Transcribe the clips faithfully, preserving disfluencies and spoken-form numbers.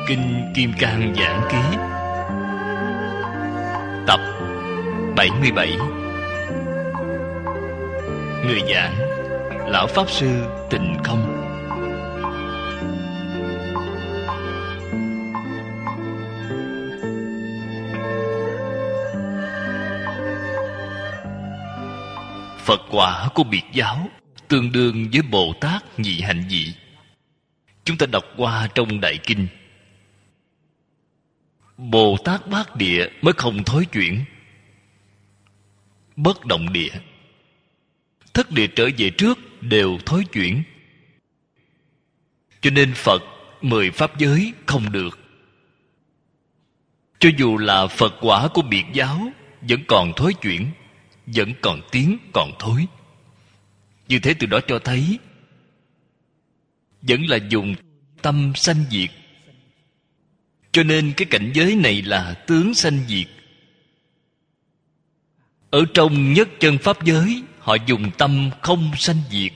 Kinh Kim Cang Giảng Ký tập bảy mươi bảy. Người giảng Lão Pháp Sư Tịnh Không. Phật quả của biệt giáo tương đương với Bồ Tát nhị hạnh vị. Chúng ta đọc qua trong Đại Kinh. Bồ Tát Bát Địa mới không thối chuyển. Bất động địa, thất địa trở về trước đều thối chuyển. Cho nên Phật mười pháp giới không được. Cho dù là Phật quả của biệt giáo vẫn còn thối chuyển, vẫn còn tiến còn thối. Như thế từ đó cho thấy vẫn là dùng tâm sanh diệt. Cho nên cái cảnh giới này là tướng sanh diệt. Ở trong nhất chân pháp giới, họ dùng tâm không sanh diệt.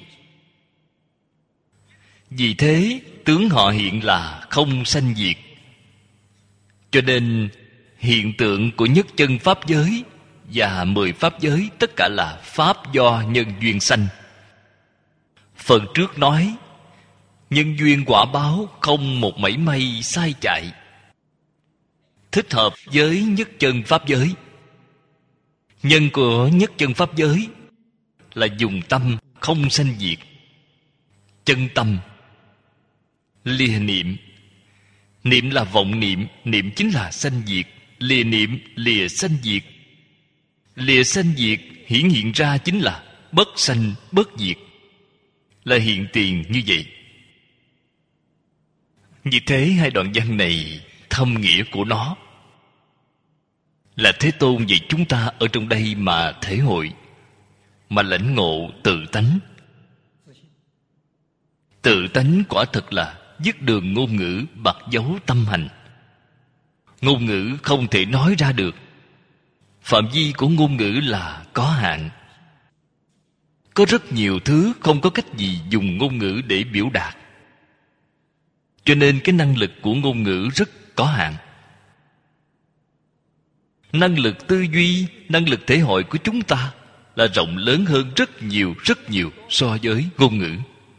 Vì thế tướng họ hiện là không sanh diệt. Cho nên hiện tượng của nhất chân pháp giới và mười pháp giới tất cả là pháp do nhân duyên sanh. Phần trước nói nhân duyên quả báo không một mảy may sai chạy, thích hợp với nhất chân pháp giới. Nhân của nhất chân pháp giới là dùng tâm không sanh diệt. Chân tâm lìa niệm. Niệm là vọng niệm, niệm chính là sanh diệt. Lìa niệm, lìa sanh diệt. Lìa sanh diệt hiển hiện ra chính là bất sanh bất diệt, là hiện tiền như vậy. Như thế hai đoạn văn này thâm nghĩa của nó là Thế Tôn dạy chúng ta ở trong đây mà thể hội, mà lãnh ngộ tự tánh. Tự tánh quả thật là dứt đường ngôn ngữ, bặt dấu tâm hành. Ngôn ngữ không thể nói ra được. Phạm vi của ngôn ngữ là có hạn. Có rất nhiều thứ không có cách gì dùng ngôn ngữ để biểu đạt. Cho nên cái năng lực của ngôn ngữ rất có hạn. Năng lực tư duy, năng lực thể hội của chúng ta là rộng lớn hơn rất nhiều, rất nhiều so với ngôn ngữ.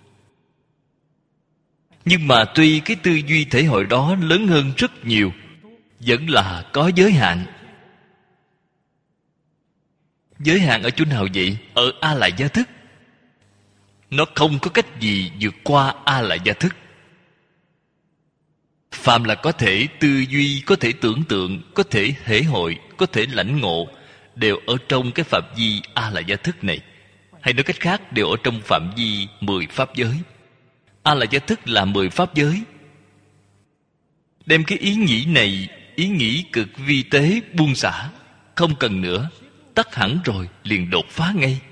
Nhưng mà tuy cái tư duy thể hội đó lớn hơn rất nhiều, vẫn là có giới hạn. Giới hạn ở chỗ nào vậy? Ở A Lại Gia Thức. Nó không có cách gì vượt qua A Lại Gia Thức. Phàm là có thể tư duy, có thể tưởng tượng, có thể thể hội, có thể lãnh ngộ, đều ở trong cái phạm vi A Lại Gia Thức này. Hay nói cách khác, đều ở trong phạm vi mười pháp giới. A Lại Gia Thức là mười pháp giới. Đem cái ý nghĩ này, ý nghĩ cực vi tế buông xả, không cần nữa, tắt hẳn rồi, liền đột phá ngay.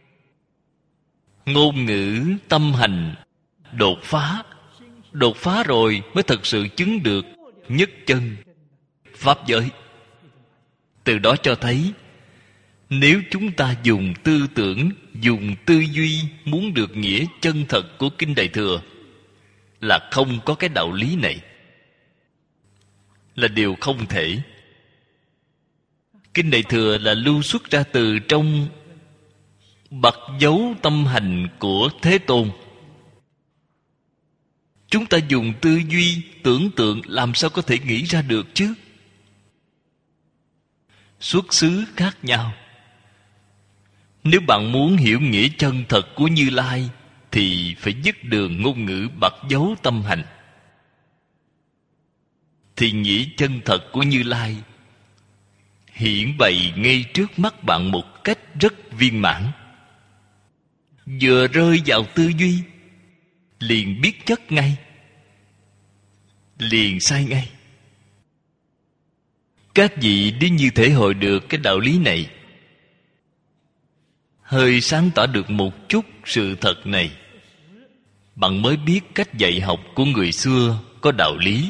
Ngôn ngữ, tâm hành, đột phá. Đột phá rồi mới thật sự chứng được nhất chân pháp giới. Từ đó cho thấy, nếu chúng ta dùng tư tưởng, dùng tư duy muốn được nghĩa chân thật của Kinh Đại Thừa, là không có cái đạo lý này, là điều không thể. Kinh Đại Thừa là lưu xuất ra từ trong bặt dấu tâm hành của Thế Tôn. Chúng ta dùng tư duy, tưởng tượng làm sao có thể nghĩ ra được chứ? Xuất xứ khác nhau. Nếu bạn muốn hiểu nghĩa chân thật của Như Lai, thì phải dứt đường ngôn ngữ bặt dấu tâm hành. Thì nghĩa chân thật của Như Lai hiển bày ngay trước mắt bạn một cách rất viên mãn. Vừa rơi vào tư duy, liền biết chất ngay, liền sai ngay. Các vị nếu như thể hội được cái đạo lý này, hơi sáng tỏ được một chút sự thật này, bạn mới biết cách dạy học của người xưa có đạo lý.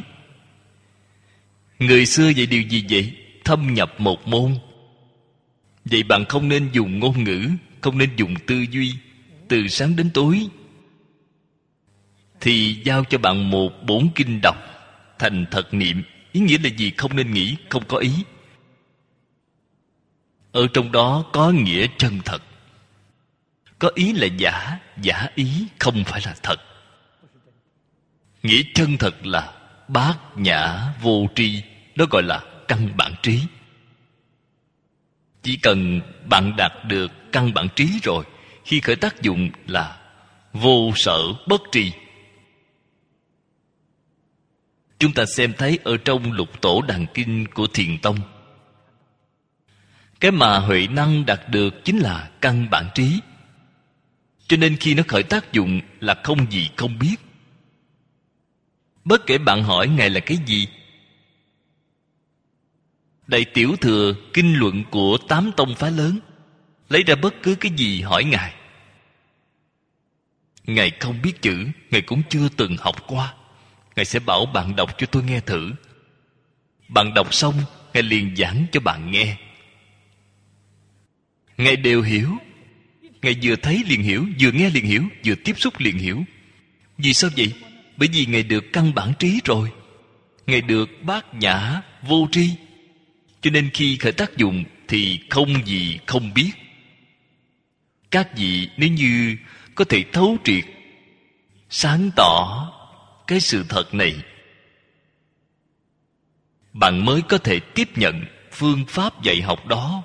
Người xưa dạy điều gì vậy? Thâm nhập một môn. Vậy bạn không nên dùng ngôn ngữ, không nên dùng tư duy, từ sáng đến tối, thì giao cho bạn một bổn kinh đọc, thành thật niệm. Ý nghĩa là gì? Không nên nghĩ, không có ý. Ở trong đó có nghĩa chân thật. Có ý là giả, giả ý không phải là thật. Nghĩa chân thật là bát nhã vô tri. Đó gọi là căn bản trí. Chỉ cần bạn đạt được căn bản trí rồi, khi khởi tác dụng là vô sở bất tri. Chúng ta xem thấy ở trong Lục Tổ Đàn Kinh của Thiền Tông, cái mà Huệ Năng đạt được chính là căn bản trí. Cho nên khi nó khởi tác dụng là không gì không biết. Bất kể bạn hỏi Ngài là cái gì, Đại Tiểu Thừa kinh luận của tám tông phái lớn, lấy ra bất cứ cái gì hỏi Ngài, Ngài không biết chữ, Ngài cũng chưa từng học qua. Ngài sẽ bảo bạn đọc cho tôi nghe thử. Bạn đọc xong, Ngài liền giảng cho bạn nghe. Ngài đều hiểu. Ngài vừa thấy liền hiểu, vừa nghe liền hiểu, vừa tiếp xúc liền hiểu. Vì sao vậy? Bởi vì Ngài được căn bản trí rồi. Ngài được bát nhã vô tri. Cho nên khi khởi tác dụng thì không gì không biết. Các vị nếu như có thể thấu triệt, sáng tỏ cái sự thật này, bạn mới có thể tiếp nhận phương pháp dạy học đó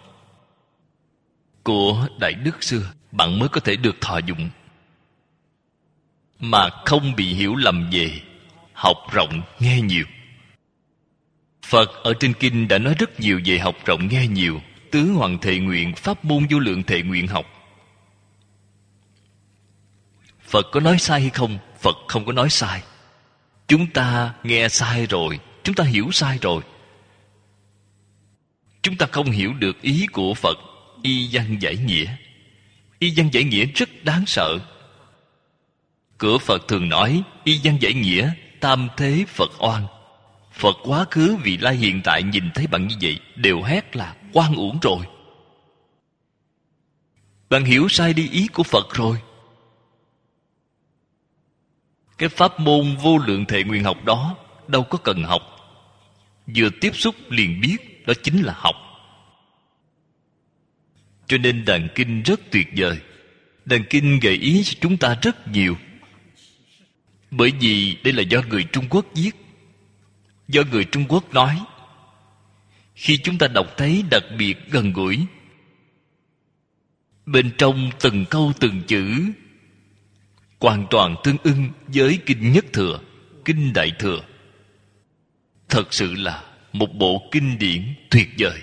của Đại Đức xưa. Bạn mới có thể được thọ dụng, mà không bị hiểu lầm về học rộng nghe nhiều. Phật ở trên kinh đã nói rất nhiều về học rộng nghe nhiều. Tứ Hoàng Thệ Nguyện, pháp môn vô lượng thệ nguyện học. Phật có nói sai hay không? Phật không có nói sai. Chúng ta nghe sai rồi, chúng ta hiểu sai rồi. Chúng ta không hiểu được ý của Phật y văn giải nghĩa. Y văn giải nghĩa rất đáng sợ. Cửa Phật thường nói y văn giải nghĩa tam thế Phật oan. Phật quá khứ vị lai hiện tại nhìn thấy bạn như vậy đều hét là oan uổng rồi. Bạn hiểu sai đi ý của Phật rồi. Cái pháp môn vô lượng thệ nguyện học đó đâu có cần học. Vừa tiếp xúc liền biết, đó chính là học. Cho nên đàn kinh rất tuyệt vời. Đàn kinh gợi ý cho chúng ta rất nhiều. Bởi vì đây là do người Trung Quốc viết, do người Trung Quốc nói. Khi chúng ta đọc thấy đặc biệt gần gũi. Bên trong từng câu từng chữ hoàn toàn tương ưng với Kinh Nhất Thừa, Kinh Đại Thừa. Thật sự là một bộ kinh điển tuyệt vời.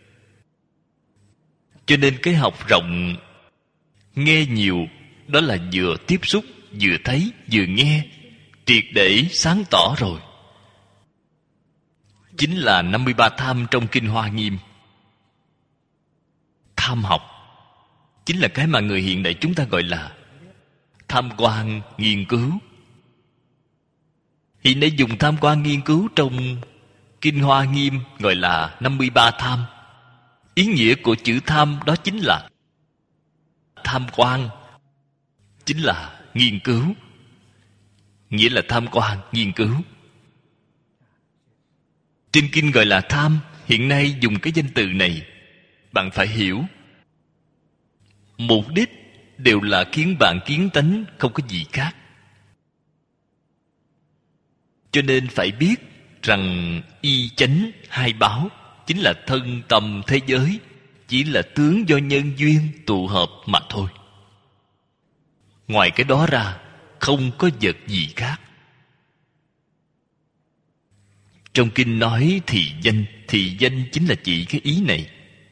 Cho nên cái học rộng nghe nhiều, đó là vừa tiếp xúc, vừa thấy, vừa nghe, triệt để sáng tỏ rồi. Chính là năm mươi ba tham trong Kinh Hoa Nghiêm. Tham học chính là cái mà người hiện đại chúng ta gọi là tham quan nghiên cứu. Hiện nay dùng tham quan nghiên cứu trong Kinh Hoa Nghiêm gọi là năm mươi ba tham. Ý nghĩa của chữ tham đó chính là tham quan, chính là nghiên cứu. Nghĩa là tham quan, nghiên cứu. Trên kinh gọi là tham. Hiện nay dùng cái danh từ này, bạn phải hiểu. Mục đích đều là khiến bạn kiến tánh, không có gì khác. Cho nên phải biết rằng y chánh hai báo chính là thân tâm thế giới, chỉ là tướng do nhân duyên tụ hợp mà thôi. Ngoài cái đó ra không có vật gì khác. Trong kinh nói thị danh, thị danh chính là chỉ cái ý này.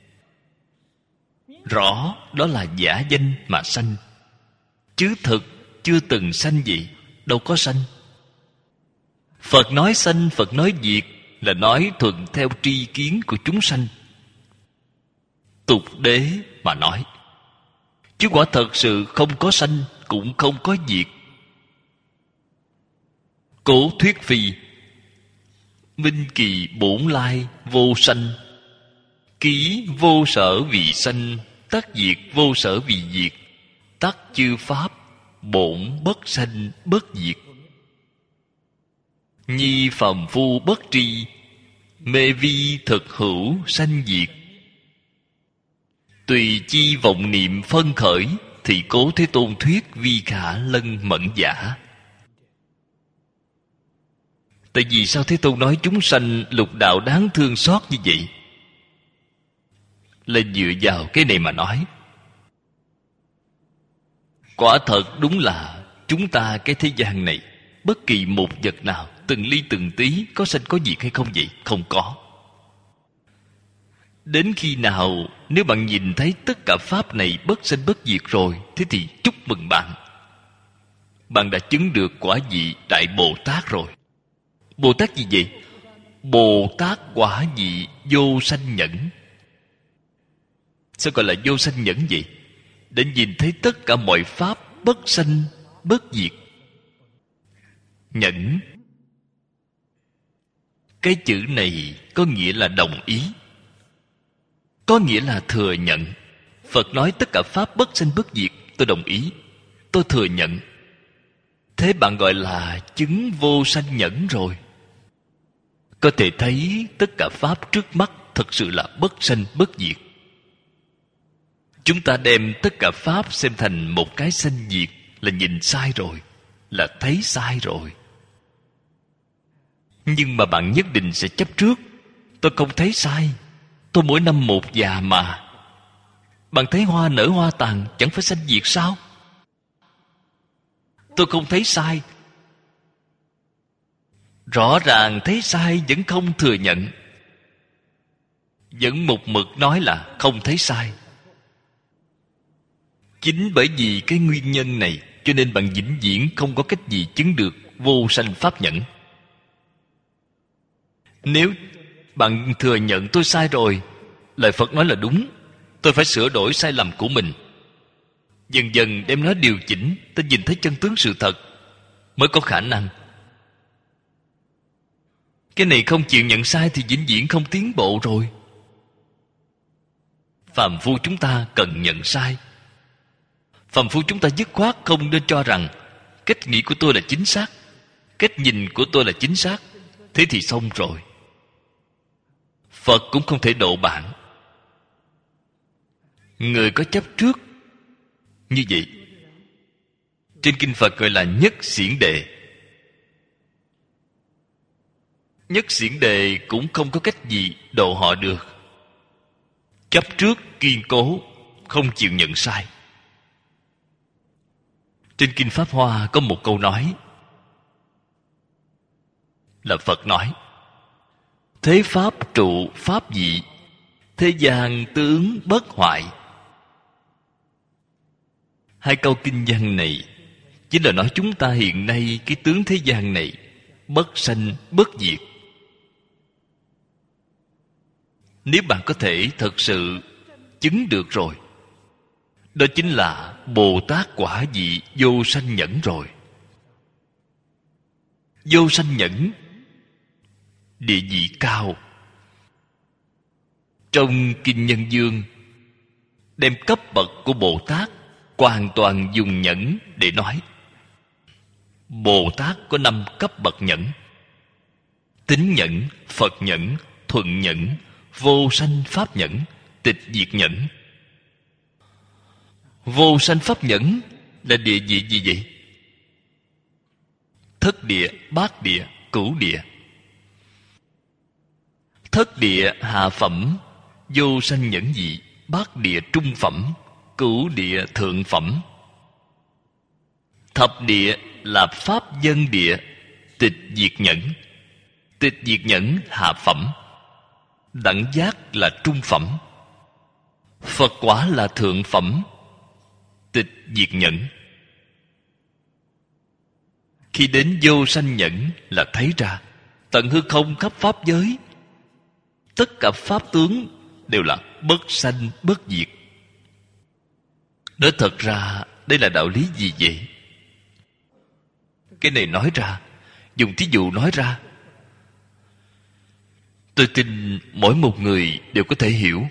Rõ đó là giả danh mà sanh, chứ thực chưa từng sanh gì, đâu có sanh. Phật nói sanh, Phật nói diệt là nói thuận theo tri kiến của chúng sanh, tục đế mà nói. Chứ quả thật sự không có sanh, cũng không có diệt. Cố thuyết phi, minh kỳ bổn lai vô sanh, ký vô sở vì sanh, tắc diệt vô sở vì diệt, tắc chư pháp bổn bất sanh bất diệt. Nhi phàm phu bất tri, mê vi thực hữu sanh diệt. Tùy chi vọng niệm phân khởi, thì cố Thế Tôn thuyết vi khả lân mẫn giả. Tại vì sao Thế Tôn nói chúng sanh lục đạo đáng thương xót như vậy? Là dựa vào cái này mà nói. Quả thật đúng là chúng ta cái thế gian này, bất kỳ một vật nào, từng ly từng tí có sanh có diệt hay không vậy? Không có. Đến khi nào nếu bạn nhìn thấy tất cả pháp này bất sanh bất diệt rồi, thế thì chúc mừng bạn. Bạn đã chứng được quả vị Đại Bồ Tát rồi. Bồ Tát gì vậy? Bồ Tát quả vị vô sanh nhẫn. Sao gọi là vô sanh nhẫn vậy? Để nhìn thấy tất cả mọi pháp bất sanh bất diệt. Nhẫn, cái chữ này có nghĩa là đồng ý, có nghĩa là thừa nhận. Phật nói tất cả pháp bất sanh bất diệt, tôi đồng ý, tôi thừa nhận. Thế bạn gọi là chứng vô sanh nhẫn rồi. Có thể thấy tất cả pháp trước mắt thật sự là bất sanh bất diệt. Chúng ta đem tất cả pháp xem thành một cái sanh diệt là nhìn sai rồi, là thấy sai rồi. Nhưng mà bạn nhất định sẽ chấp trước. Tôi không thấy sai, tôi mỗi năm một già mà. Bạn thấy hoa nở hoa tàn chẳng phải sanh diệt sao? Tôi không thấy sai. Rõ ràng thấy sai vẫn không thừa nhận, vẫn một mực nói là không thấy sai. Chính bởi vì cái nguyên nhân này, cho nên bạn vĩnh viễn không có cách gì chứng được vô sanh pháp nhẫn. Nếu bạn thừa nhận tôi sai rồi, lời Phật nói là đúng, tôi phải sửa đổi sai lầm của mình, dần dần đem nó điều chỉnh, ta nhìn thấy chân tướng sự thật, mới có khả năng. Cái này không chịu nhận sai thì vĩnh viễn không tiến bộ rồi. Phàm phu chúng ta cần nhận sai. Phàm phu chúng ta dứt khoát không nên cho rằng cách nghĩ của tôi là chính xác, cách nhìn của tôi là chính xác. Thế thì xong rồi. Phật cũng không thể độ bạn. Người có chấp trước như vậy, trên kinh Phật gọi là nhất xiển đề. Nhất xiển đề cũng không có cách gì độ họ được. Chấp trước kiên cố, không chịu nhận sai. Trên kinh Pháp Hoa có một câu nói là Phật nói: thế pháp trụ pháp dị, thế gian tướng bất hoại. Hai câu kinh văn này chính là nói chúng ta hiện nay cái tướng thế gian này bất sanh bất diệt. Nếu bạn có thể thật sự chứng được rồi, đó chính là Bồ Tát quả vị vô sanh nhẫn rồi. Vô sanh nhẫn, địa vị cao. Trong Kinh Nhân Dương đem cấp bậc của Bồ Tát hoàn toàn dùng nhẫn để nói. Bồ Tát có năm cấp bậc nhẫn: tín nhẫn, Phật nhẫn, thuận nhẫn, vô sanh pháp nhẫn, tịch diệt nhẫn. Vô sanh pháp nhẫn là địa vị gì vậy? Thất địa, bát địa, cửu địa. Thất địa hạ phẩm, vô sanh nhẫn vị. Bát địa trung phẩm, cửu địa thượng phẩm. Thập địa là pháp dân địa, tịch diệt nhẫn. Tịch diệt nhẫn hạ phẩm. Đẳng giác là trung phẩm. Phật quả là thượng phẩm, tịch diệt nhẫn. Khi đến vô sanh nhẫn là thấy ra tận hư không khắp pháp giới, tất cả pháp tướng đều là bất sanh bất diệt. Nói thật ra đây là đạo lý gì vậy? Cái này nói ra, dùng thí dụ nói ra, tôi tin mỗi một người đều có thể hiểu.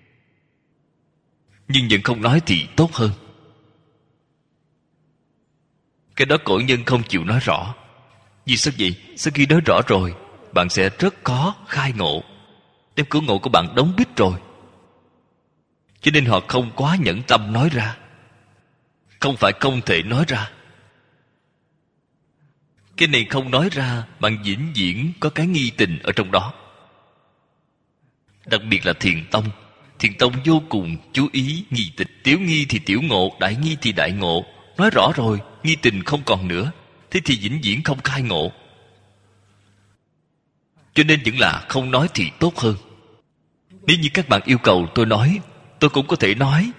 Nhưng vẫn không nói thì tốt hơn. Cái đó cổ nhân không chịu nói rõ. Vì sao vậy? Sau khi nói rõ rồi, bạn sẽ rất khó khai ngộ, đem cửa ngộ của bạn đóng bít rồi. Cho nên họ không quá nhẫn tâm nói ra. Không phải không thể nói ra. Cái này không nói ra, bạn vĩnh viễn có cái nghi tình ở trong đó. Đặc biệt là Thiền Tông. Thiền Tông vô cùng chú ý nghi tình. Tiểu nghi thì tiểu ngộ, đại nghi thì đại ngộ. Nói rõ rồi, nghi tình không còn nữa. Thế thì vĩnh viễn không khai ngộ. Cho nên vẫn là không nói thì tốt hơn. Nếu như các bạn yêu cầu tôi nói, tôi cũng có thể nói.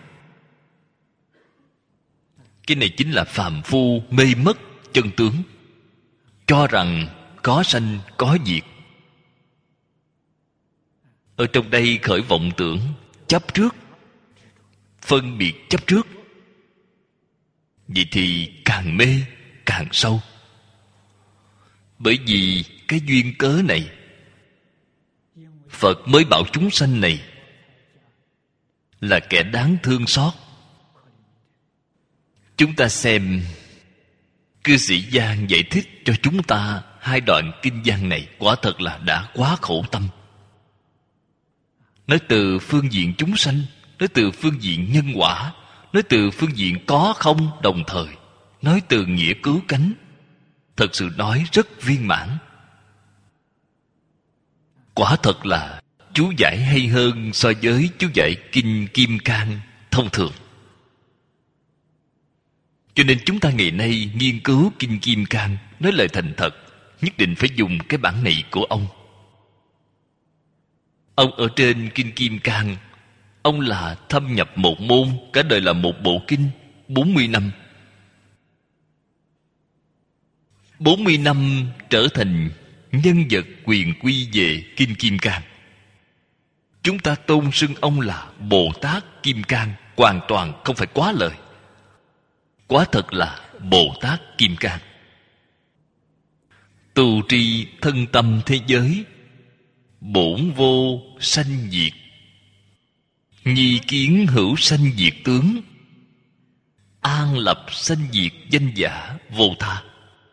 Cái này chính là phàm phu mê mất chân tướng, cho rằng có sanh có diệt. Ở trong đây khởi vọng tưởng, chấp trước, phân biệt chấp trước. Vậy thì càng mê càng sâu. Bởi vì cái duyên cớ này, Phật mới bảo chúng sanh này là kẻ đáng thương xót. Chúng ta xem cư sĩ Giang giải thích cho chúng ta hai đoạn kinh văn này, quả thật là đã quá khổ tâm. Nói từ phương diện chúng sanh, nói từ phương diện nhân quả, nói từ phương diện có không đồng thời, nói từ nghĩa cứu cánh. Thật sự nói rất viên mãn. Quả thật là chú giải hay hơn so với chú giải Kinh Kim Cang thông thường. Cho nên chúng ta ngày nay nghiên cứu Kinh Kim Cang, nói lời thành thật, nhất định phải dùng cái bản này của ông. Ông ở trên Kinh Kim Cang, ông là thâm nhập một môn, cả đời là một bộ kinh, bốn mươi năm. bốn mươi năm trở thành nhân vật quyền quy về Kinh Kim Cang. Chúng ta tôn xưng ông là Bồ Tát Kim Cang, hoàn toàn không phải quá lời. Quả thật là Bồ Tát Kim Cang. Tu tri thân tâm thế giới, bổn vô sanh diệt, nhi kiến hữu sanh diệt tướng, an lập sanh diệt danh giả vô tha.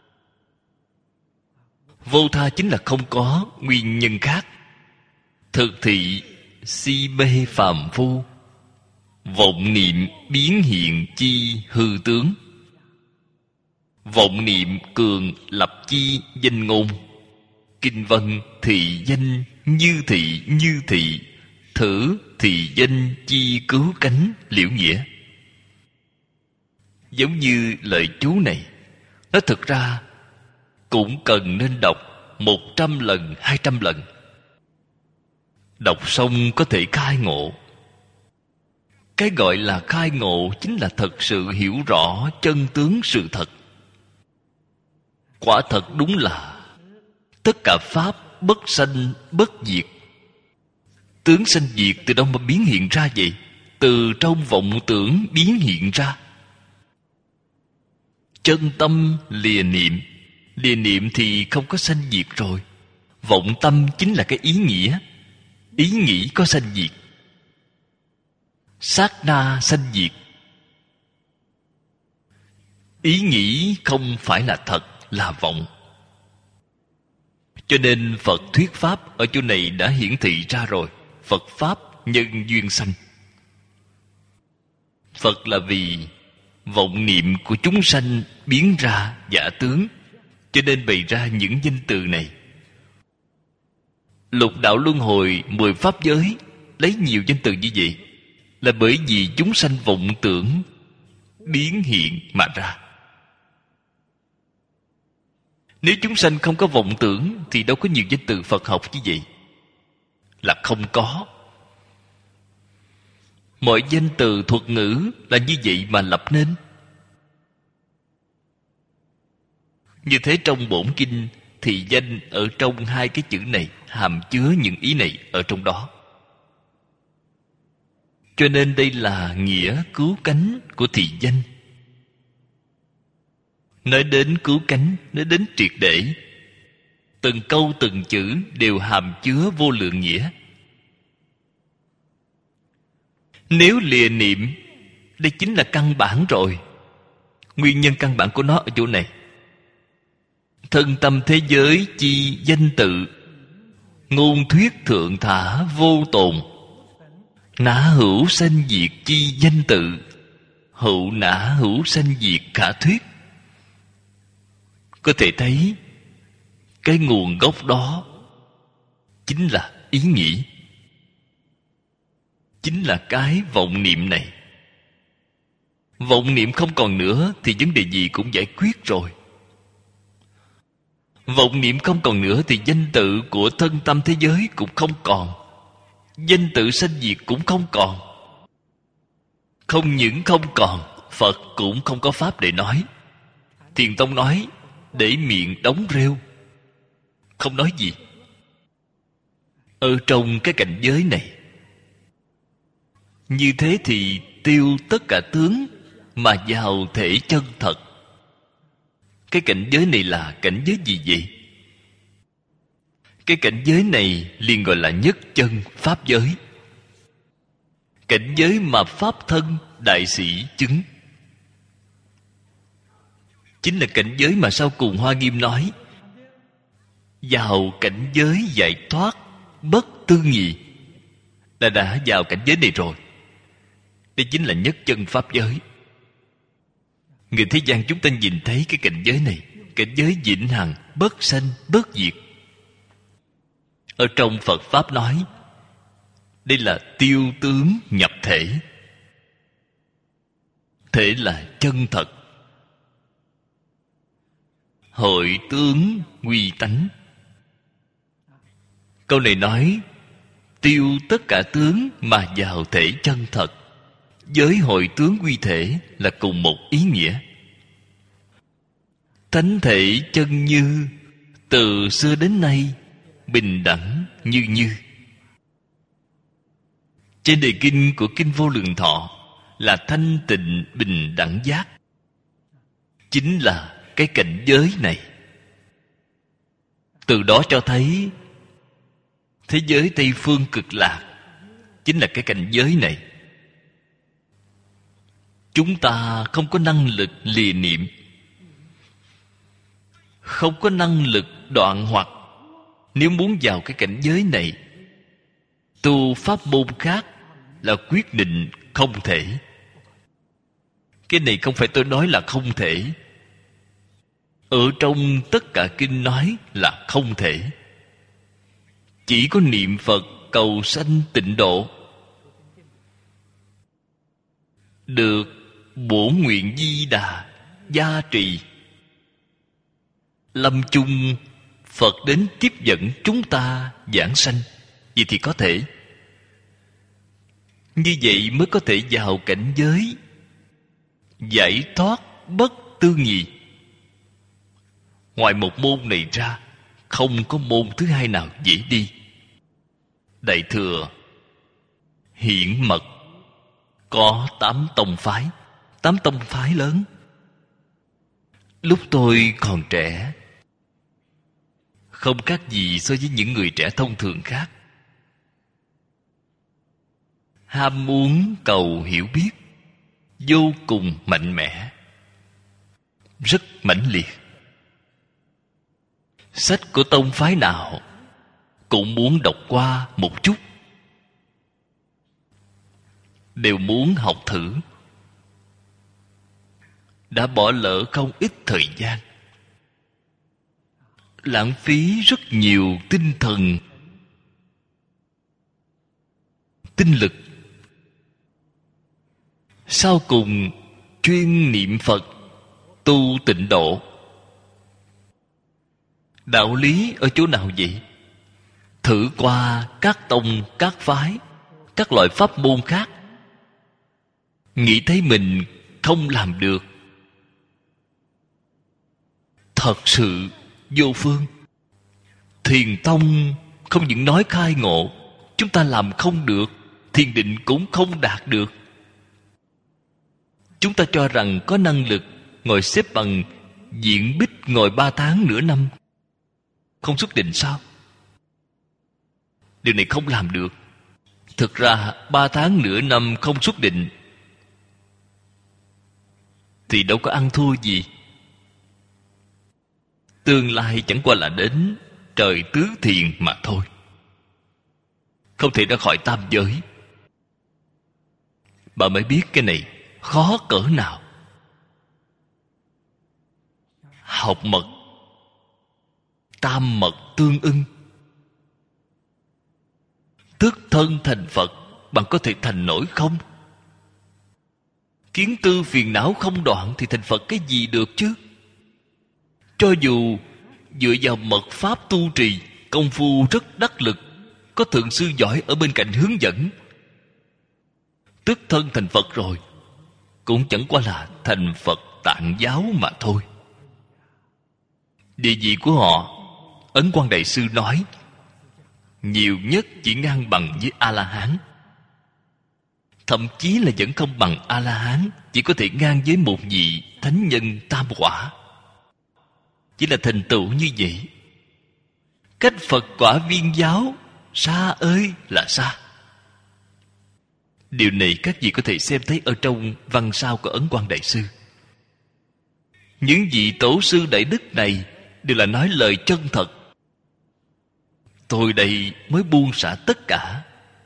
Vô tha chính là không có nguyên nhân khác. Thực thị si mê phàm phu, vọng niệm biến hiện chi hư tướng. Vọng niệm cường lập chi danh ngôn, kinh văn thị danh như thị như thị, thử thị danh chi cứu cánh liễu nghĩa. Giống như lời chú này, nó thực ra cũng cần nên đọc một trăm lần, hai trăm lần. Đọc xong có thể khai ngộ. Cái gọi là khai ngộ chính là thật sự hiểu rõ chân tướng sự thật. Quả thật đúng là tất cả pháp bất sanh bất diệt. Tướng sanh diệt từ đâu mà biến hiện ra vậy? Từ trong vọng tưởng biến hiện ra. Chân tâm lìa niệm. Lìa niệm thì không có sanh diệt rồi. Vọng tâm chính là cái ý nghĩa. Ý nghĩ có sanh diệt. Sát na sanh diệt. Ý nghĩ không phải là thật, là vọng. Cho nên Phật thuyết Pháp ở chỗ này đã hiển thị ra rồi. Phật Pháp nhân duyên sanh. Phật là vì vọng niệm của chúng sanh biến ra giả tướng, cho nên bày ra những danh từ này. Lục đạo luân hồi, mười pháp giới lấy nhiều danh từ như vậy là bởi vì chúng sanh vọng tưởng biến hiện mà ra. Nếu chúng sanh không có vọng tưởng thì đâu có nhiều danh từ Phật học như vậy. Là không có. Mọi danh từ thuật ngữ là như vậy mà lập nên. Như thế trong bổn kinh thì danh ở trong hai cái chữ này hàm chứa những ý này ở trong đó. Cho nên đây là nghĩa cứu cánh của thị danh. Nói đến cứu cánh, nói đến triệt để, từng câu từng chữ đều hàm chứa vô lượng nghĩa. Nếu lìa niệm, đây chính là căn bản rồi. Nguyên nhân căn bản của nó ở chỗ này. Thân tâm thế giới chi danh tự, ngôn thuyết thượng thả vô tồn. Nã hữu sanh diệt chi danh tự, hữu nã hữu sanh diệt khả thuyết. Có thể thấy cái nguồn gốc đó chính là ý nghĩ, chính là cái vọng niệm này. Vọng niệm không còn nữa thì vấn đề gì cũng giải quyết rồi. Vọng niệm không còn nữa thì danh tự của thân tâm thế giới cũng không còn, danh tự sanh diệt cũng không còn. Không những không còn, Phật cũng không có pháp để nói. Thiền Tông nói để miệng đóng rêu, không nói gì. Ở trong cái cảnh giới này, như thế thì tiêu tất cả tướng mà vào thể chân thật. Cái cảnh giới này là cảnh giới gì vậy? Cái cảnh giới này liền gọi là nhất chân pháp giới. Cảnh giới mà pháp thân đại sĩ chứng, chính là cảnh giới mà sau cùng Hoa Nghiêm nói vào cảnh giới giải thoát bất tư nghị, là đã vào cảnh giới này rồi. Đây chính là nhất chân pháp giới. Người thế gian chúng ta nhìn thấy cái cảnh giới này, cảnh giới vĩnh hằng, bất sanh, bất diệt. Ở trong Phật Pháp nói đây là tiêu tướng nhập thể. Thể là chân thật, hội tướng quy tánh. Câu này nói tiêu tất cả tướng mà vào thể chân thật, với hội tướng quy thể là cùng một ý nghĩa. Thánh thể chân như, từ xưa đến nay bình đẳng như như. Trên đề kinh của Kinh Vô Lượng Thọ là thanh tịnh bình đẳng giác, chính là cái cảnh giới này. Từ đó cho thấy thế giới Tây Phương Cực Lạc chính là cái cảnh giới này. Chúng ta không có năng lực lìa niệm, không có năng lực đoạn hoặc. Nếu muốn vào cái cảnh giới này, tu pháp môn khác là quyết định không thể. Cái này không phải tôi nói là không thể, ở trong tất cả kinh nói là không thể. Chỉ có niệm Phật cầu sanh tịnh độ, được bổ nguyện Di Đà gia trì, lâm chung Phật đến tiếp dẫn chúng ta giảng sanh. Vậy thì có thể. Như vậy mới có thể vào cảnh giới giải thoát bất tư nghị. Ngoài một môn này ra, không có môn thứ hai nào dễ đi. Đại Thừa Hiển Mật có tám tông phái, tám tông phái lớn. Lúc tôi còn trẻ, không khác gì so với những người trẻ thông thường khác. Ham muốn cầu hiểu biết vô cùng mạnh mẽ, rất mãnh liệt. Sách của tông phái nào cũng muốn đọc qua một chút, đều muốn học thử. Đã bỏ lỡ không ít thời gian, lãng phí rất nhiều tinh thần, tinh lực. Sau cùng chuyên niệm Phật, tu tịnh độ. Đạo lý ở chỗ nào vậy? Thử qua các tông, các phái, các loại pháp môn khác, nghĩ thấy mình không làm được, thật sự vô phương. Thiền tông không những nói khai ngộ, chúng ta làm không được, thiền định cũng không đạt được. Chúng ta cho rằng có năng lực ngồi xếp bằng diện bích ngồi ba tháng nửa năm, không xuất định sao? Điều này không làm được. Thực ra ba tháng nửa năm không xuất định thì đâu có ăn thua gì. Tương lai chẳng qua là đến trời tứ thiền mà thôi, không thể ra khỏi tam giới. Bà mới biết cái này khó cỡ nào. Học mật, tam mật tương ưng. Tức thân thành Phật, bạn có thể thành nổi không? Kiến tư phiền não không đoạn thì thành Phật cái gì được chứ? Cho dù dựa vào mật pháp tu trì, công phu rất đắc lực, có thượng sư giỏi ở bên cạnh hướng dẫn, tức thân thành Phật rồi, cũng chẳng qua là thành Phật Tạng giáo mà thôi. Địa vị của họ, Ấn Quang Đại Sư nói, nhiều nhất chỉ ngang bằng với A-la-hán. Thậm chí là vẫn không bằng A-la-hán, chỉ có thể ngang với một vị thánh nhân tam quả. Chỉ là thành tựu như vậy. Cách Phật quả viên giáo xa ơi là xa. Điều này các vị có thể xem thấy ở trong văn sao của Ấn Quang Đại Sư. Những vị tổ sư đại đức này đều là nói lời chân thật. Tôi đây mới buông xả tất cả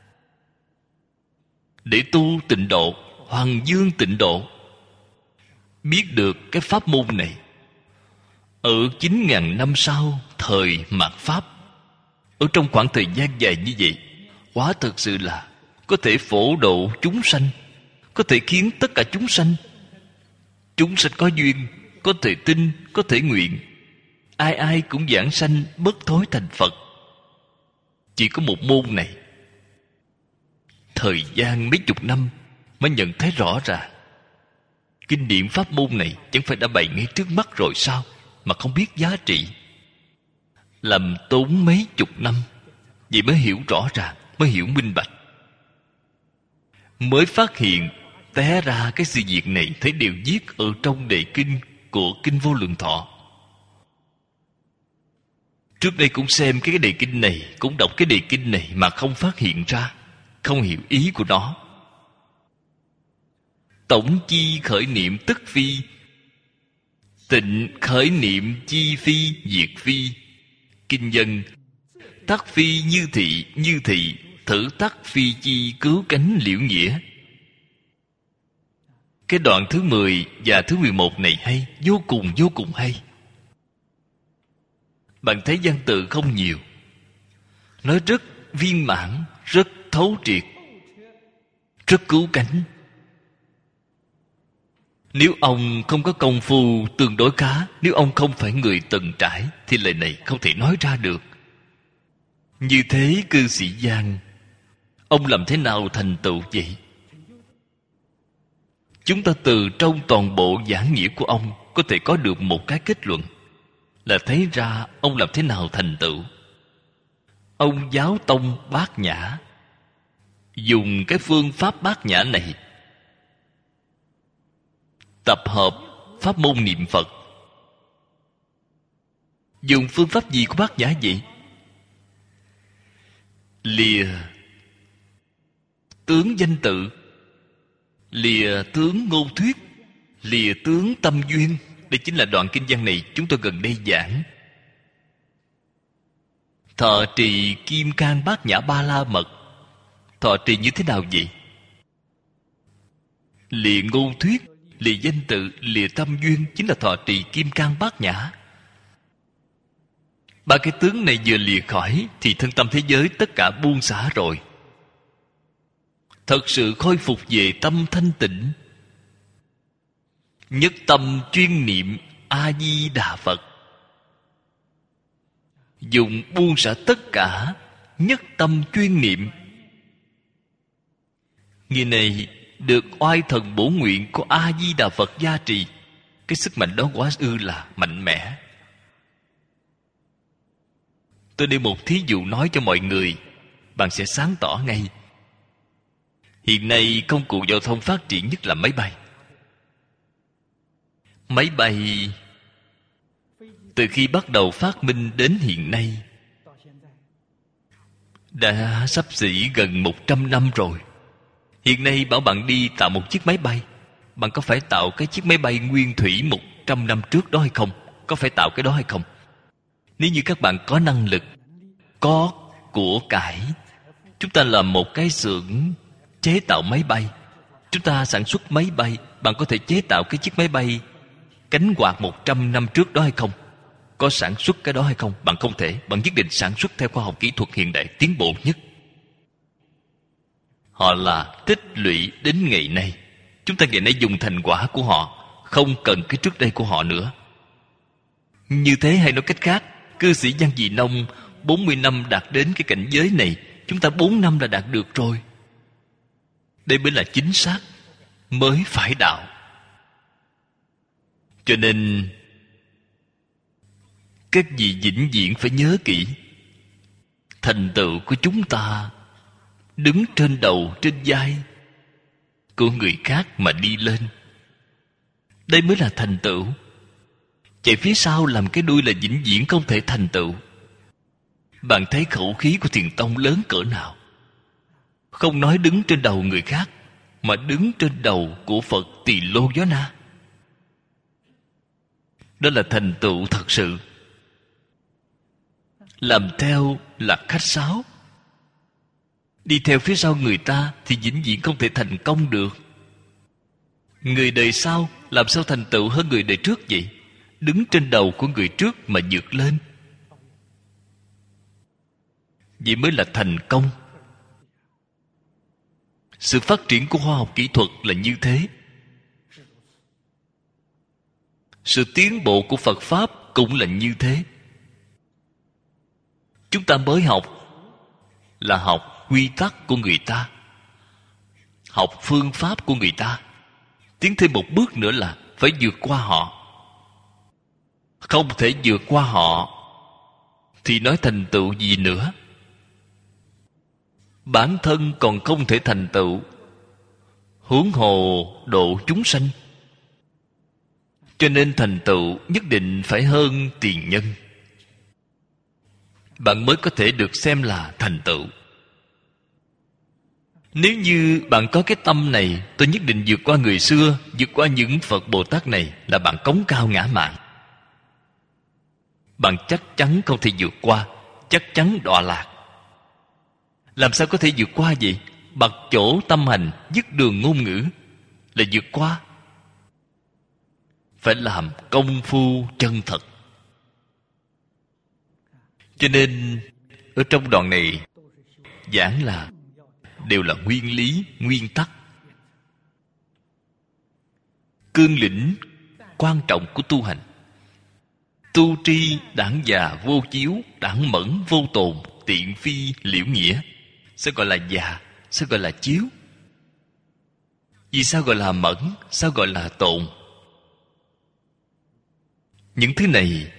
để tu tịnh độ, Hoàng Dương tịnh độ. Biết được cái pháp môn này ở chín ngàn năm sau thời mạt Pháp, ở trong khoảng thời gian dài như vậy, quá thật sự là có thể phổ độ chúng sanh, có thể khiến tất cả chúng sanh chúng sanh có duyên, có thể tin, có thể nguyện, ai ai cũng giảng sanh bất thối thành Phật. Chỉ có một môn này, thời gian mấy chục năm mới nhận thấy rõ ràng. Kinh điển pháp môn này chẳng phải đã bày ngay trước mắt rồi sao mà không biết giá trị. Làm tốn mấy chục năm, vậy mới hiểu rõ ràng, mới hiểu minh bạch, mới phát hiện té ra cái sự việc này thấy đều viết ở trong đề kinh của Kinh Vô Lượng Thọ. Trước đây cũng xem cái đề kinh này, cũng đọc cái đề kinh này mà không phát hiện ra, không hiểu ý của nó. Tổng chi khởi niệm tức phi, tịnh khởi niệm chi phi diệt phi. Kinh dân: tắc phi như thị như thị, thử tắc phi chi cứu cánh liễu nghĩa. Cái đoạn thứ mười và thứ mười một này hay, vô cùng vô cùng hay. Bạn thấy văn tự không nhiều, nói rất viên mãn, rất thấu triệt, rất cứu cánh. Nếu ông không có công phu tương đối khá, nếu ông không phải người từng trải, thì lời này không thể nói ra được. Như thế cư sĩ Giang, ông làm thế nào thành tựu vậy? Chúng ta từ trong toàn bộ giảng nghĩa của ông có thể có được một cái kết luận, là thấy ra ông làm thế nào thành tựu. Ông giáo tông Bát Nhã, dùng cái phương pháp Bát Nhã này tập hợp pháp môn niệm Phật. Dùng phương pháp gì của Bát Nhã vậy? Lìa tướng danh tự, lìa tướng ngôn thuyết, lìa tướng tâm duyên. Đây chính là đoạn kinh văn này chúng tôi gần đây giảng. Thọ trì Kim Cang Bát Nhã Ba La Mật. Thọ trì như thế nào vậy? Lìa ngôn thuyết, lìa danh tự, lìa tâm duyên, chính là thọ trì Kim Cang Bát Nhã. Ba cái tướng này vừa lìa khỏi thì thân tâm thế giới tất cả buông xả rồi. Thật sự khôi phục về tâm thanh tịnh, nhất tâm chuyên niệm A Di Đà Phật. Dùng buông xả tất cả, nhất tâm chuyên niệm. Người này được oai thần bổ nguyện của A Di Đà Phật gia trì. Cái sức mạnh đó quá ư là mạnh mẽ. Tôi đưa một thí dụ nói cho mọi người, bạn sẽ sáng tỏ ngay. Hiện nay công cụ giao thông phát triển nhất là máy bay. Máy bay từ khi bắt đầu phát minh đến hiện nay đã xấp xỉ gần một trăm năm rồi. Hiện nay bảo bạn đi tạo một chiếc máy bay, bạn có phải tạo cái chiếc máy bay nguyên thủy một trăm năm trước đó hay không? Có phải tạo cái đó hay không? Nếu như các bạn có năng lực, có của cải, chúng ta làm một cái xưởng chế tạo máy bay, chúng ta sản xuất máy bay. Bạn có thể chế tạo cái chiếc máy bay cánh quạt một trăm năm trước đó hay không? Có sản xuất cái đó hay không? Bạn không thể. Bạn nhất định sản xuất theo khoa học kỹ thuật hiện đại tiến bộ nhất. Họ là tích lũy đến ngày nay. Chúng ta ngày nay dùng thành quả của họ, không cần cái trước đây của họ nữa. Như thế, hay nói cách khác, cư sĩ Văn Dị Nông bốn mươi năm đạt đến cái cảnh giới này, chúng ta bốn năm là đạt được rồi. Đây mới là chính xác, mới phải đạo. Cho nên các vị vĩnh viễn phải nhớ kỹ, thành tựu của chúng ta đứng trên đầu, trên vai của người khác mà đi lên. Đây mới là thành tựu. Chạy phía sau làm cái đuôi là vĩnh viễn không thể thành tựu. Bạn thấy khẩu khí của Thiền Tông lớn cỡ nào? Không nói đứng trên đầu người khác, mà đứng trên đầu của Phật Tỳ Lô Gió Na. Đó là thành tựu thật sự. Làm theo là khách sáo, đi theo phía sau người ta thì vĩnh viễn không thể thành công được. Người đời sau làm sao thành tựu hơn người đời trước vậy? Đứng trên đầu của người trước mà vượt lên, vậy mới là thành công. Sự phát triển của khoa học kỹ thuật là như thế. Sự tiến bộ của Phật Pháp cũng là như thế. Chúng ta mới học là học quy tắc của người ta, học phương pháp của người ta. Tiến thêm một bước nữa là phải vượt qua họ. Không thể vượt qua họ thì nói thành tựu gì nữa? Bản thân còn không thể thành tựu, huống hồ độ chúng sanh. Cho nên thành tựu nhất định phải hơn tiền nhân, bạn mới có thể được xem là thành tựu. Nếu như bạn có cái tâm này, tôi nhất định vượt qua người xưa, vượt qua những Phật Bồ Tát này, là bạn cống cao ngã mạn. Bạn chắc chắn không thể vượt qua, chắc chắn đọa lạc. Làm sao có thể vượt qua vậy? Bặt chỗ tâm hành, dứt đường ngôn ngữ là vượt qua. Phải làm công phu chân thật. Cho nên ở trong đoạn này giảng là đều là nguyên lý, nguyên tắc, cương lĩnh quan trọng của tu hành. Tu tri đẳng già vô chiếu, đẳng mẫn vô tồn, tiện phi liễu nghĩa. Sao gọi là già? Sao gọi là chiếu? Vì sao gọi là mẫn? Sao gọi là tồn? Những thứ này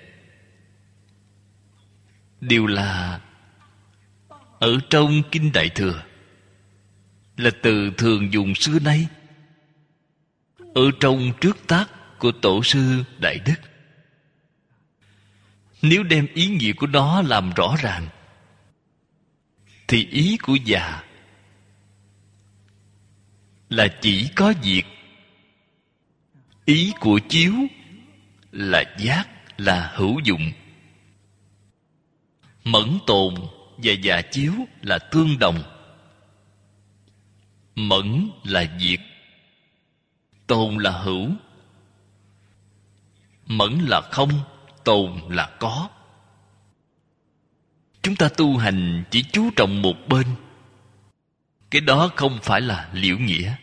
đều là ở trong Kinh Đại Thừa, là từ thường dùng xưa nay, ở trong trước tác của Tổ sư Đại Đức. Nếu đem ý nghĩa của nó làm rõ ràng, thì ý của già là chỉ có diệt, ý của chiếu là giác, là hữu dụng. Mẫn tồn và già chiếu là tương đồng. Mẫn là diệt, tồn là hữu. Mẫn là không, tồn là có. Chúng ta tu hành chỉ chú trọng một bên, cái đó không phải là liễu nghĩa.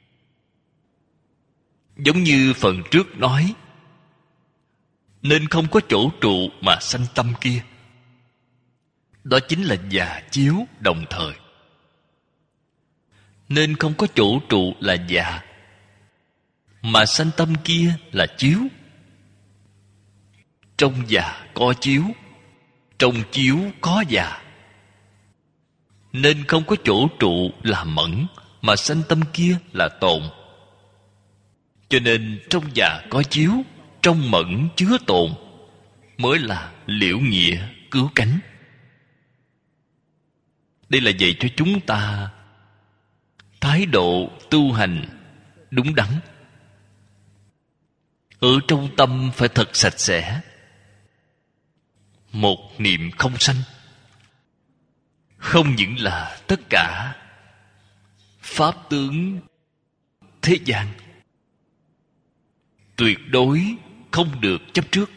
Giống như phần trước nói, nên không có chỗ trụ mà sanh tâm kia. Đó chính là già chiếu đồng thời. Nên không có chỗ trụ là già, mà sanh tâm kia là chiếu. Trong già có chiếu, trong chiếu có già. Nên không có chỗ trụ là mẫn, mà sanh tâm kia là tồn. Cho nên trong già có chiếu, trong mẫn chứa tồn, mới là liễu nghĩa cứu cánh. Đây là dạy cho chúng ta thái độ tu hành đúng đắn. Ở trong tâm phải thật sạch sẽ, một niệm không sanh. Không những là tất cả pháp tướng thế gian, tuyệt đối không được chấp trước.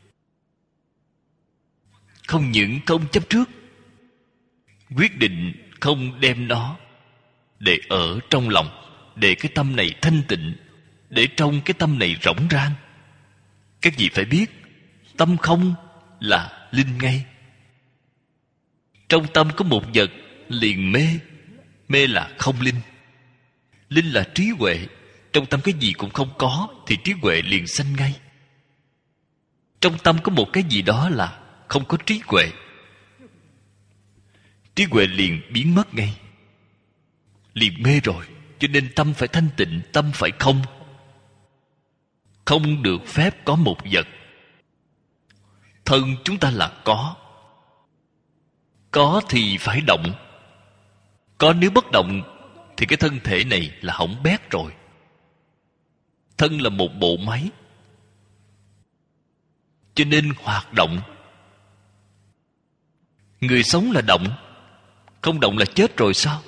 Không những không chấp trước, quyết định không đem nó để ở trong lòng, để cái tâm này thanh tịnh, để trong cái tâm này rỗng rang. Các vị phải biết, tâm không là linh ngay. Trong tâm có một vật liền mê. Mê là không linh. Linh là trí huệ. Trong tâm cái gì cũng không có thì trí huệ liền sanh ngay. Trong tâm có một cái gì đó là không có trí huệ, trí huệ liền biến mất ngay, liền mê rồi. Cho nên tâm phải thanh tịnh, tâm phải không. Không được phép có một vật. Thân chúng ta là có. Có thì phải động. Có nếu bất động thì cái thân thể này là hỏng bét rồi. Thân là một bộ máy, cho nên hoạt động. Người sống là động. Không động là chết rồi sao?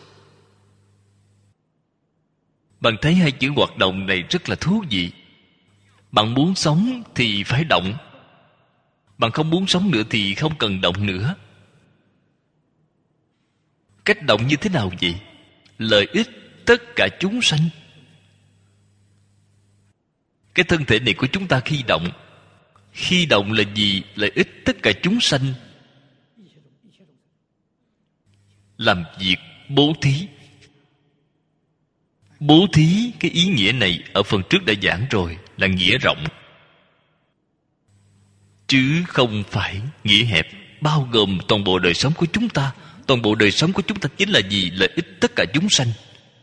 Bạn thấy hai chữ hoạt động này rất là thú vị. Bạn muốn sống thì phải động. Bạn không muốn sống nữa thì không cần động nữa. Cách động như thế nào vậy? Lợi ích tất cả chúng sanh. Cái thân thể này của chúng ta khi động, khi động là gì? Lợi ích tất cả chúng sanh. Làm việc bố thí. Bố thí, cái ý nghĩa này ở phần trước đã giảng rồi, là nghĩa rộng, chứ không phải nghĩa hẹp. Bao gồm toàn bộ đời sống của chúng ta. Toàn bộ đời sống của chúng ta chính là gì? Lợi ích tất cả chúng sanh.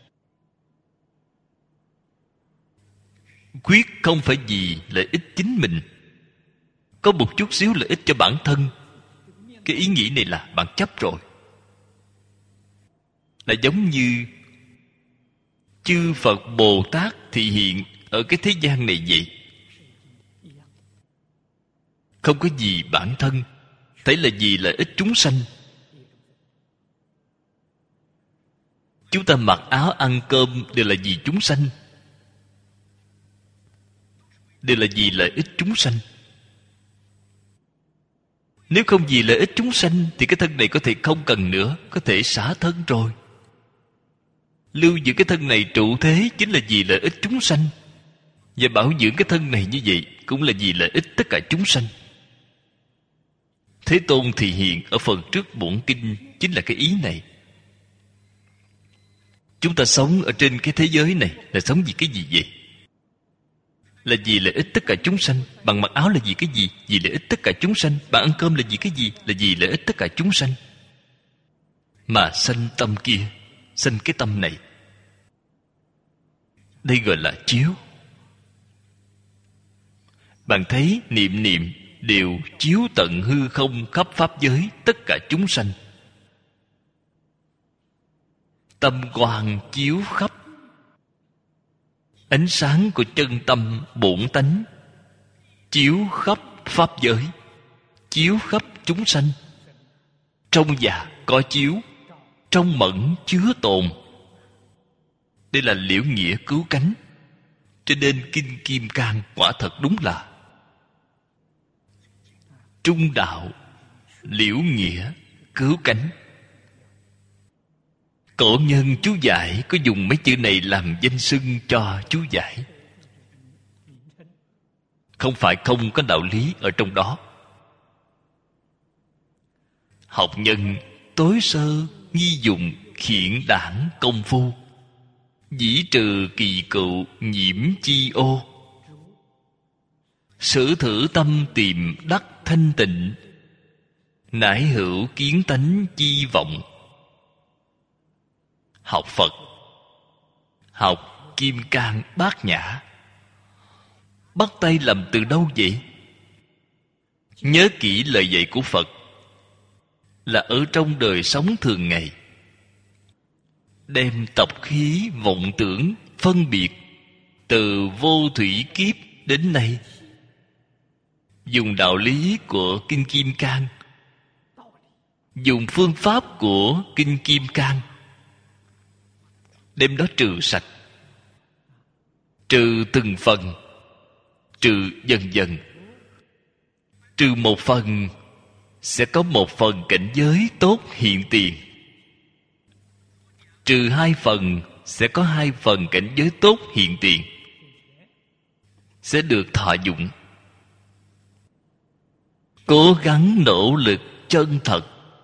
Quyết không phải vì lợi ích chính mình, có một chút xíu lợi ích cho bản thân. Cái ý nghĩ này là bạn chấp rồi. Là giống như chư Phật Bồ Tát thị hiện ở cái thế gian này vậy. Không có gì bản thân, thấy là gì lợi ích chúng sanh. Chúng ta mặc áo ăn cơm đều là vì chúng sanh, đều là vì lợi ích chúng sanh. Nếu không vì lợi ích chúng sanh thì cái thân này có thể không cần nữa, có thể xả thân rồi. Lưu giữ cái thân này trụ thế chính là vì lợi ích chúng sanh. Và bảo dưỡng cái thân này như vậy cũng là vì lợi ích tất cả chúng sanh. Thế Tôn thì hiện ở phần trước bổn kinh chính là cái ý này. Chúng ta sống ở trên cái thế giới này là sống vì cái gì vậy? Là vì lợi ích tất cả chúng sanh. Bạn mặc áo là vì cái gì? Vì lợi ích tất cả chúng sanh. Bạn ăn cơm là vì cái gì? Là vì lợi ích tất cả chúng sanh. Mà sanh tâm kia, sanh cái tâm này, đây gọi là chiếu. Bạn thấy niệm niệm đều chiếu tận hư không khắp pháp giới tất cả chúng sanh. Tâm quang chiếu khắp. Ánh sáng của chân tâm bổn tánh chiếu khắp pháp giới, chiếu khắp chúng sanh. Trong già có chiếu, trong mẫn chứa tồn. Đây là liễu nghĩa cứu cánh. Cho nên Kinh Kim Cang quả thật đúng là trung đạo liễu nghĩa cứu cánh. Cổ nhân chú giải có dùng mấy chữ này làm danh xưng cho chú giải. Không phải không có đạo lý ở trong đó. Học nhân tối sơ nghi dụng khiển đảng công phu, dĩ trừ kỳ cựu nhiễm chi ô. Sử thử tâm tìm đắc thanh tịnh, nải hữu kiến tánh chi vọng. Học Phật, học Kim Cang Bát Nhã, bắt tay làm từ đâu vậy? Nhớ kỹ lời dạy của Phật là ở trong đời sống thường ngày. Đem tập khí vọng tưởng phân biệt từ vô thủy kiếp đến nay, dùng đạo lý của Kinh Kim Cang, dùng phương pháp của Kinh Kim Cang, đem đó trừ sạch, trừ từng phần, trừ dần dần. Trừ một phần sẽ có một phần cảnh giới tốt hiện tiền, trừ hai phần sẽ có hai phần cảnh giới tốt hiện tiền, sẽ được thọ dụng. Cố gắng nỗ lực chân thật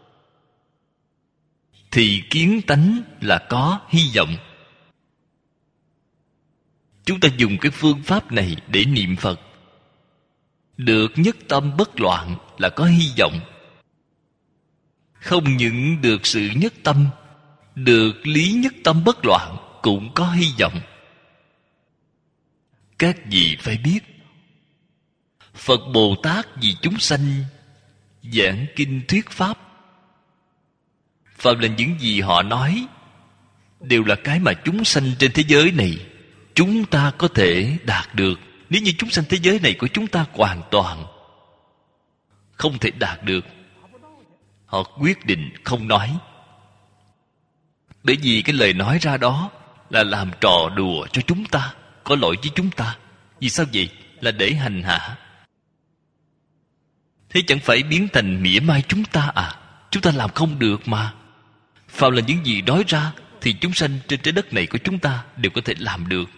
thì kiến tánh là có hy vọng. Chúng ta dùng cái phương pháp này để niệm Phật, được nhất tâm bất loạn là có hy vọng. Không những được sự nhất tâm, được lý nhất tâm bất loạn cũng có hy vọng. Các vị phải biết, Phật Bồ Tát vì chúng sanh giảng kinh thuyết pháp, phạm là những gì họ nói đều là cái mà chúng sanh trên thế giới này chúng ta có thể đạt được. Nếu như chúng sanh thế giới này của chúng ta hoàn toàn không thể đạt được, họ quyết định không nói. Bởi vì cái lời nói ra đó là làm trò đùa cho chúng ta, có lỗi với chúng ta. Vì sao vậy? Là để hành hạ. Thế chẳng phải biến thành mỉa mai chúng ta à? Chúng ta làm không được mà. Phạm là những gì nói ra thì chúng sanh trên trái đất này của chúng ta đều có thể làm được.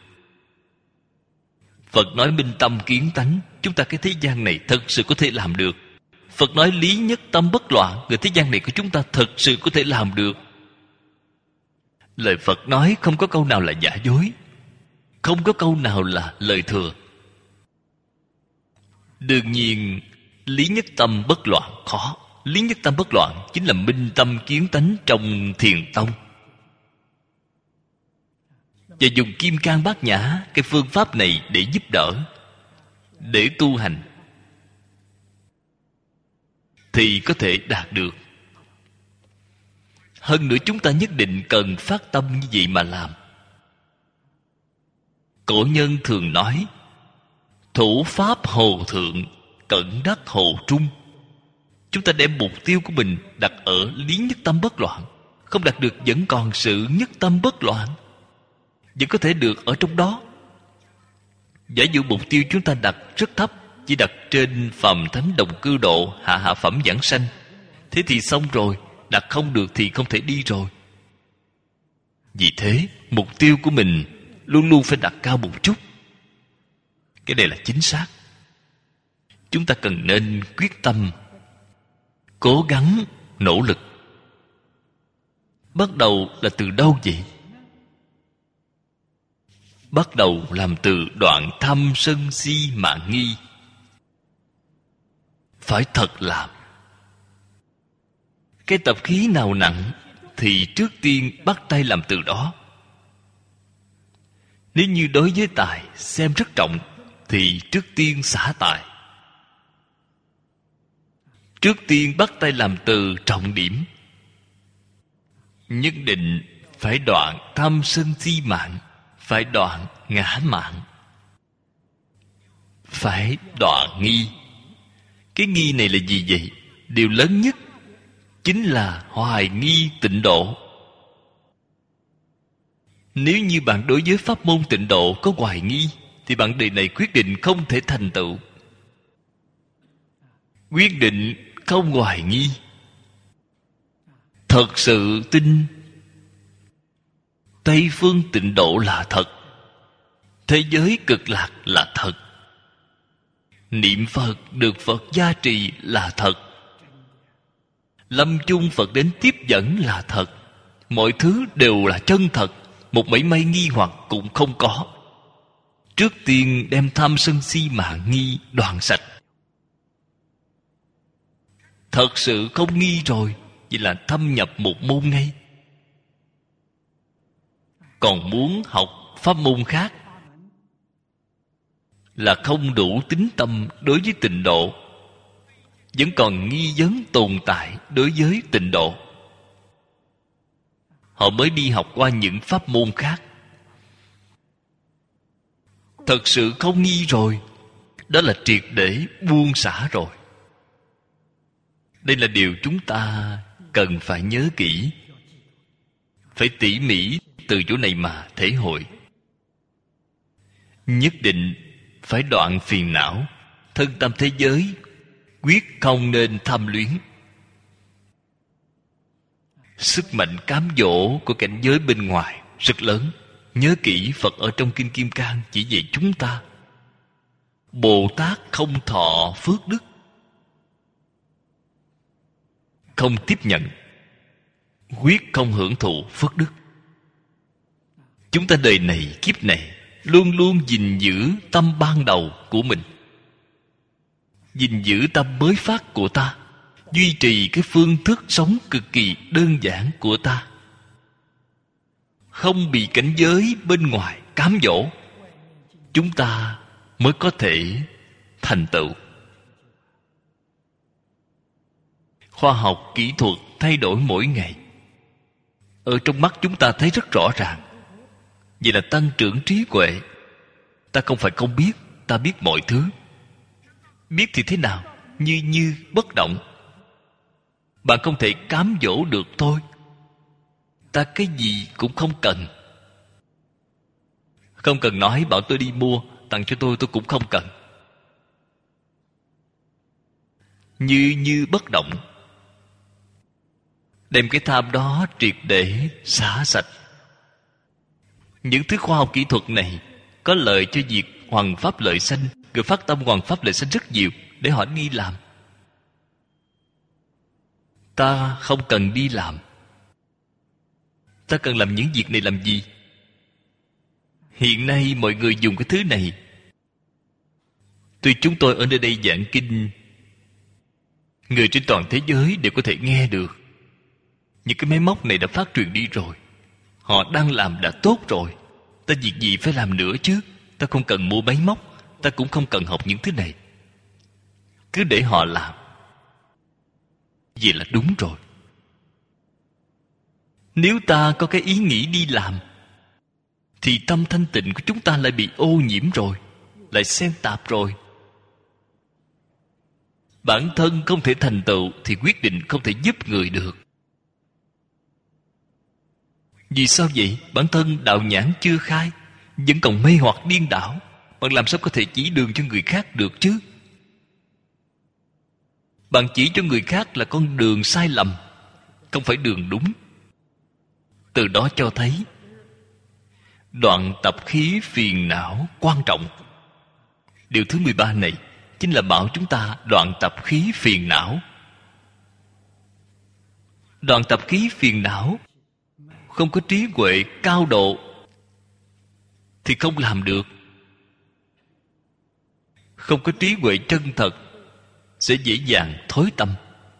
Phật nói minh tâm kiến tánh, chúng ta cái thế gian này thật sự có thể làm được. Phật nói lý nhất tâm bất loạn, người thế gian này của chúng ta thật sự có thể làm được. Lời Phật nói không có câu nào là giả dối, không có câu nào là lời thừa. Đương nhiên lý nhất tâm bất loạn khó. Lý nhất tâm bất loạn chính là minh tâm kiến tánh trong thiền tông. Và dùng Kim Cang Bát Nhã, cái phương pháp này để giúp đỡ, để tu hành, thì có thể đạt được. Hơn nữa chúng ta nhất định cần phát tâm như vậy mà làm. Cổ nhân thường nói, thủ pháp hồ thượng, cẩn đắc hồ trung. Chúng ta đem mục tiêu của mình đặt ở lý nhất tâm bất loạn. Không đạt được vẫn còn sự nhất tâm bất loạn, vẫn có thể được ở trong đó. Giả dụ mục tiêu chúng ta đặt rất thấp, chỉ đặt trên phàm thánh đồng cư độ, hạ hạ phẩm giảng sanh, thế thì xong rồi. Đặt không được thì không thể đi rồi. Vì thế mục tiêu của mình luôn luôn phải đặt cao một chút. Cái này là chính xác. Chúng ta cần nên quyết tâm, cố gắng, nỗ lực. Bắt đầu là từ đâu vậy? Bắt đầu làm từ đoạn tham sân si mạng nghi. Phải thật làm. Cái tập khí nào nặng thì trước tiên bắt tay làm từ đó. Nếu như đối với tài xem rất trọng thì trước tiên xả tài. Trước tiên bắt tay làm từ trọng điểm. Nhất định phải đoạn tham sân si mạng, phải đoạn ngã mạn, phải đoạn nghi. Cái nghi này là gì vậy? Điều lớn nhất chính là hoài nghi tịnh độ. Nếu như bạn đối với pháp môn tịnh độ có hoài nghi thì bạn đời này quyết định không thể thành tựu. Quyết định không hoài nghi, thật sự tin Tây phương tịnh độ là thật, thế giới cực lạc là thật, niệm Phật được Phật gia trì là thật, lâm chung Phật đến tiếp dẫn là thật. Mọi thứ đều là chân thật, một mảy may nghi hoặc cũng không có. Trước tiên đem tham sân si mạng nghi đoạn sạch. Thật sự không nghi rồi, vậy là thâm nhập một môn ngay. Còn muốn học pháp môn khác là không đủ tín tâm đối với tịnh độ, vẫn còn nghi vấn tồn tại đối với tịnh độ. Họ mới đi học qua những pháp môn khác. Thật sự không nghi rồi Đó là triệt để buông xả rồi. Đây là điều chúng ta cần phải nhớ kỹ, phải tỉ mỉ từ chỗ này mà thể hội. Nhất định phải đoạn phiền não, thân tâm thế giới quyết không nên tham luyến. Sức mạnh cám dỗ của cảnh giới bên ngoài rất lớn. Nhớ kỹ, Phật ở trong Kinh Kim Cang chỉ dạy chúng ta: Bồ Tát không thọ phước đức, không tiếp nhận, quyết không hưởng thụ phước đức. Chúng ta đời này, kiếp này luôn luôn gìn giữ tâm ban đầu của mình, gìn giữ tâm mới phát của ta, duy trì cái phương thức sống cực kỳ đơn giản của ta, không bị cảnh giới bên ngoài cám dỗ, chúng ta mới có thể thành tựu. Khoa học kỹ thuật thay đổi mỗi ngày, ở trong mắt chúng ta thấy rất rõ ràng. Vậy là tăng trưởng trí huệ. Ta không phải không biết, ta biết mọi thứ. Biết thì thế nào? Như như bất động. Bạn không thể cám dỗ được tôi. Ta cái gì cũng không cần. Không cần nói bảo tôi đi mua, tặng cho tôi, tôi cũng không cần. Như như bất động. Đem cái tham đó triệt để xả sạch. Những thứ khoa học kỹ thuật này có lợi cho việc hoằng pháp lợi sanh. Người phát tâm hoằng pháp lợi sanh rất nhiều để họ đi làm. Ta không cần đi làm. Ta cần làm những việc này làm gì? Hiện nay mọi người dùng cái thứ này. Tuy chúng tôi ở nơi đây giảng kinh, người trên toàn thế giới đều có thể nghe được. Những cái máy móc này đã phát truyền đi rồi. Họ đang làm đã tốt rồi. Ta việc gì phải làm nữa chứ? Ta không cần mua máy móc, ta cũng không cần học những thứ này. Cứ để họ làm. Vậy là đúng rồi. Nếu ta có cái ý nghĩ đi làm, thì tâm thanh tịnh của chúng ta lại bị ô nhiễm rồi, lại xen tạp rồi. Bản thân không thể thành tựu thì quyết định không thể giúp người được. Vì sao vậy? Bản thân đạo nhãn chưa khai, vẫn còn mê hoặc điên đảo. Bạn làm sao có thể chỉ đường cho người khác được chứ? Bạn chỉ cho người khác là con đường sai lầm, không phải đường đúng. Từ đó cho thấy đoạn tập khí phiền não quan trọng. Điều thứ mười ba này chính là bảo chúng ta đoạn tập khí phiền não. Đoạn tập khí phiền não không có trí huệ cao độ thì không làm được. Không có trí huệ chân thật sẽ dễ dàng thối tâm.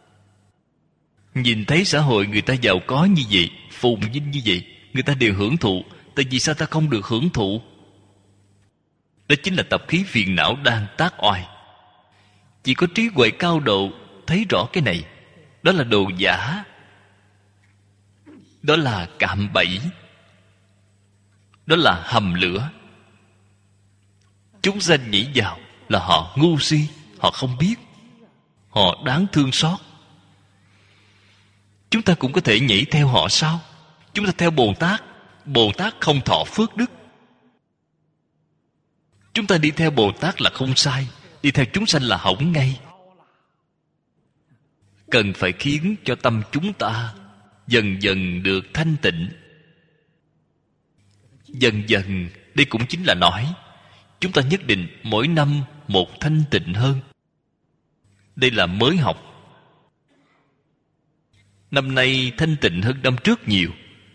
Nhìn thấy xã hội người ta giàu có như vậy, phồn vinh như vậy, người ta đều hưởng thụ. Tại vì sao ta không được hưởng thụ? Đó chính là tập khí phiền não đang tác oai. Chỉ có trí huệ cao độ thấy rõ cái này. Đó là đồ giả. Đó là cạm bẫy. Đó là hầm lửa. Chúng sanh nhảy vào là họ ngu si, họ không biết, họ đáng thương xót. Chúng ta cũng có thể nhảy theo họ sao? Chúng ta theo Bồ Tát. Bồ Tát không thọ phước đức. Chúng ta đi theo Bồ Tát là không sai, đi theo chúng sanh là hỏng ngay. Cần phải khiến cho tâm chúng ta dần dần được thanh tịnh. Dần dần, đây cũng chính là nói chúng ta nhất định mỗi năm một thanh tịnh hơn. Đây là mới học. Năm nay thanh tịnh hơn năm trước nhiều.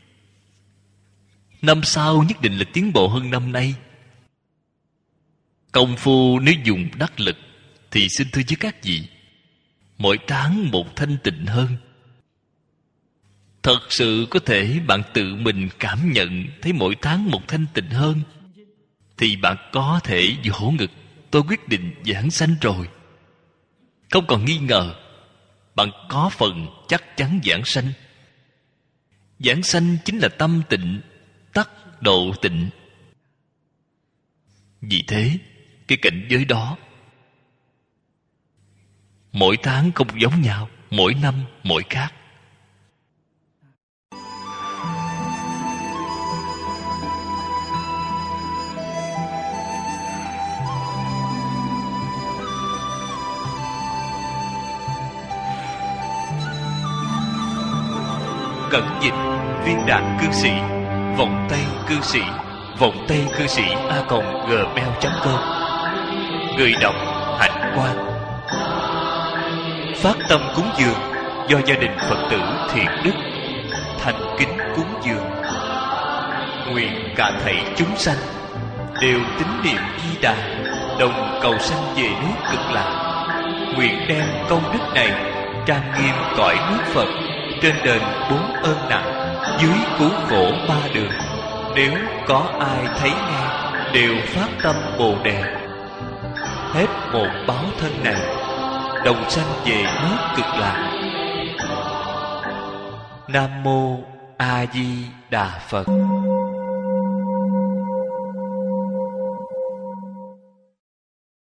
Năm sau nhất định là tiến bộ hơn năm nay. Công phu nếu dùng đắc lực thì xin thưa với các vị, mỗi tháng một thanh tịnh hơn. Thật sự có thể bạn tự mình cảm nhận thấy mỗi tháng một thanh tịnh hơn, thì bạn có thể vỗ ngực, tôi quyết định giảng sanh rồi. Không còn nghi ngờ, bạn có phần chắc chắn giảng sanh. Giảng sanh chính là tâm tịnh, tắc độ tịnh. Vì thế, cái cảnh giới đó Mỗi tháng không giống nhau, mỗi năm mỗi khác. Cẩn dịch viên đạn cư sĩ, vọng tay cư sĩ, vọng tay cư sĩ a còng gmail chấm com. Người đọc Hạnh Quang. Phát tâm cúng dường do gia đình Phật tử Thiện Đức thành kính cúng dường. Nguyện cả thảy chúng sanh đều tín niệm Di Đà, đồng cầu sanh về nước Cực Lạc. Nguyện đem công đức này trang nghiêm cõi nước Phật, trên đền bốn ơn nặng, dưới cứu khổ ba đường. Nếu có ai thấy nghe đều phát tâm Bồ Đề, hết một báo thân này đồng sanh về nước Cực Lạc. Nam mô A Di Đà Phật.